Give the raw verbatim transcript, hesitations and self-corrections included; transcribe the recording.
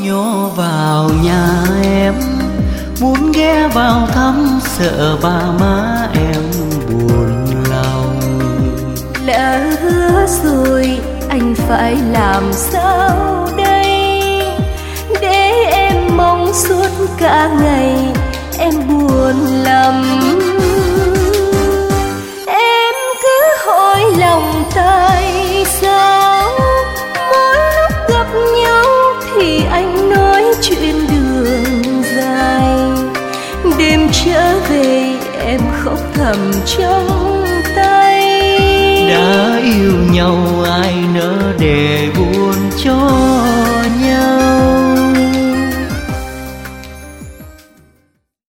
nhô vào nhà em, muốn ghé vào thăm sợ ba má em buồn lòng. Lỡ hứa rồi anh phải làm sao đây, để em mong suốt cả ngày em buồn lắm. Em cứ hỏi lòng tại sao mỗi lúc gặp nhau thì anh nói chuyện đường dài, đêm trở về em khóc thầm trong tay. Đã yêu nhau ai nỡ để buồn cho